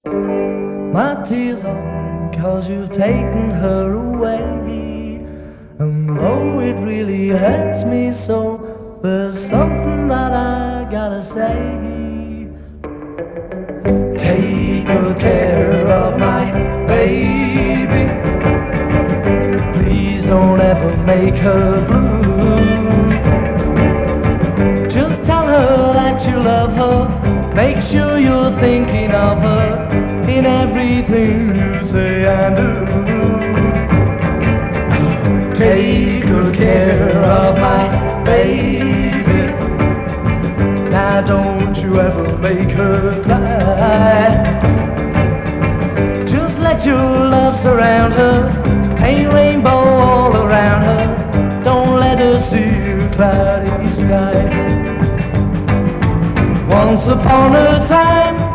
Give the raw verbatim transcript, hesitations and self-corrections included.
My tears are 'cause you've taken her away. And though it really hurts me so, there's something that I gotta say. Take good care of my baby. Please don't ever make her blue. Just tell her that you love her. Make sure you're thinking of her in everything you say and do. Take good care of my baby. Now don't you ever make her cry. Just let your love surround her. Paint rainbow all around her. Don't let her see a cloudy sky. Once upon a time